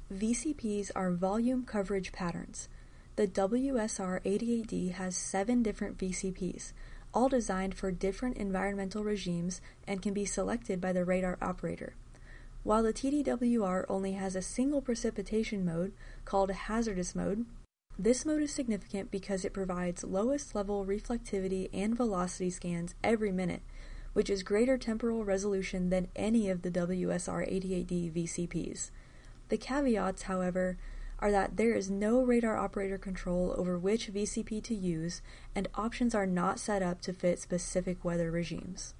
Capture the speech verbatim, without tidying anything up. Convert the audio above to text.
V C Ps are volume coverage patterns. The W S R eighty-eight D has seven different V C Ps, all designed for different environmental regimes and can be selected by the radar operator. While the T D W R only has a single precipitation mode, called hazardous mode, this mode is significant because it provides lowest level reflectivity and velocity scans every minute, which is greater temporal resolution than any of the W S R eighty-eight D V C Ps. The caveats, however, are that there is no radar operator control over which V C P to use, and options are not set up to fit specific weather regimes.